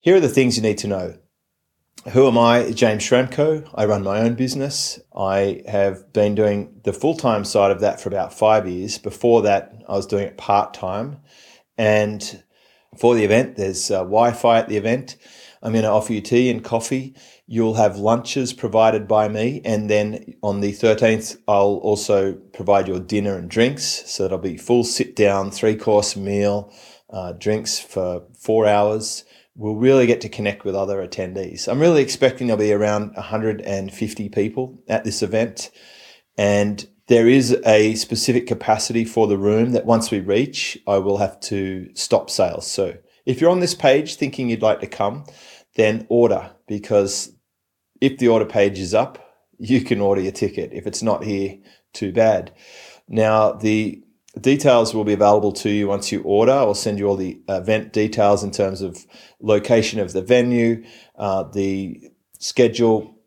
Here are the things you need to know. Who am I? James Schramko. I run my own business. I have been doing the full-time side of that for about 5 years. Before that, I was doing it part-time. And for the event, there's Wi-Fi at the event. I'm going to offer you tea and coffee. You'll have lunches provided by me. And then on the 13th, I'll also provide your dinner and drinks. So it'll be full sit-down, 3-course meal, drinks for 4 hours. We'll really get to connect with other attendees. I'm really expecting there'll be around 150 people at this event. And there is a specific capacity for the room that once we reach, I will have to stop sales. So if you're on this page thinking you'd like to come, then order, because if the order page is up, you can order your ticket. If it's not here, too bad. Now, the details will be available to you once you order. I'll send you all the event details in terms of location of the venue, the schedule,